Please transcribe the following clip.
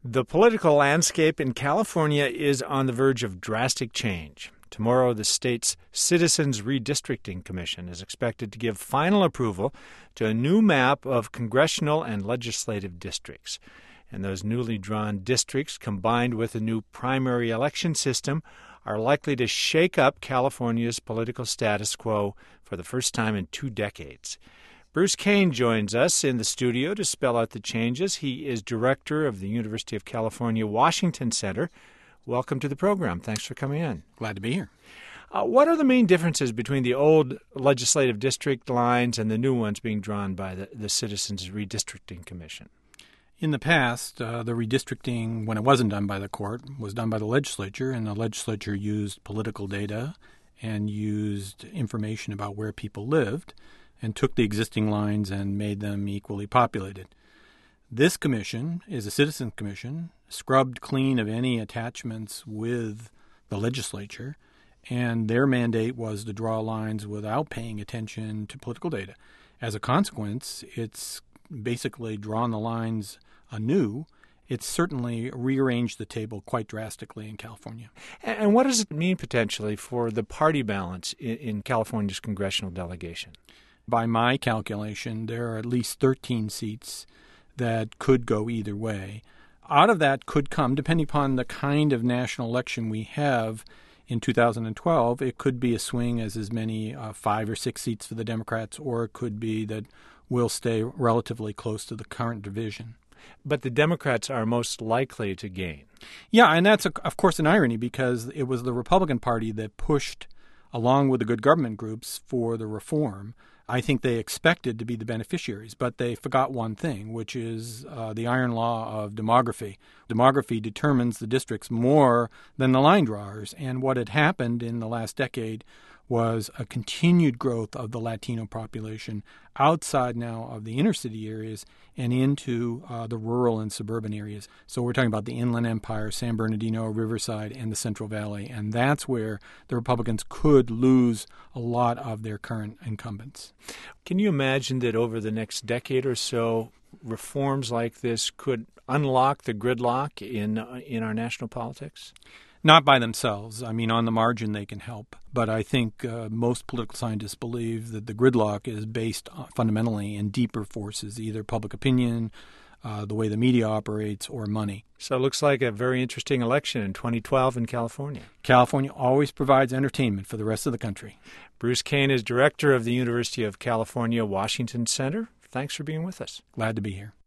The political landscape in California is on the verge of drastic change. Tomorrow, the state's Citizens Redistricting Commission is expected to give final approval to a new map of congressional and legislative districts. And those newly drawn districts, combined with a new primary election system, are likely to shake up California's political status quo for the first time in 2 decades. Bruce Cain joins us in the studio to spell out the changes. He is director of the University of California, Washington Center. Welcome to the program. Thanks for coming in. Glad to be here. What are the main differences between the old legislative district lines and the new ones being drawn by the Citizens Redistricting Commission? In the past, the redistricting, when it wasn't done by the court, was done by the legislature, and the legislature used political data and used information about where people lived and took the existing lines and made them equally populated. This commission is a citizen commission, scrubbed clean of any attachments with the legislature, and their mandate was to draw lines without paying attention to political data. As a consequence, it's basically drawn the lines anew. It's certainly rearranged the table quite drastically in California. And what does it mean potentially for the party balance in California's congressional delegation? By my calculation, there are at least 13 seats that could go either way. Out of that could come, depending upon the kind of national election we have in 2012, it could be a swing as many 5 or 6 seats for the Democrats, or it could be that we'll stay relatively close to the current division. But the Democrats are most likely to gain. Yeah, and that's, of course, an irony because it was the Republican Party that pushed, along with the good government groups, for the reform. I think they expected to be the beneficiaries, but they forgot one thing, which is the iron law of demography. Demography determines the districts more than the line drawers, and what had happened in the last decade was a continued growth of the Latino population outside now of the inner city areas and into the rural and suburban areas. So we're talking about the Inland Empire, San Bernardino, Riverside, and the Central Valley, and that's where the Republicans could lose a lot of their current incumbents. Can you imagine that over the next decade or so, reforms like this could unlock the gridlock in our national politics? Not by themselves. I mean, on the margin, they can help. But I think most political scientists believe that the gridlock is based fundamentally in deeper forces, either public opinion, the way the media operates, or money. So it looks like a very interesting election in 2012 in California. California always provides entertainment for the rest of the country. Bruce Cain is director of the University of California, Washington Center. Thanks for being with us. Glad to be here.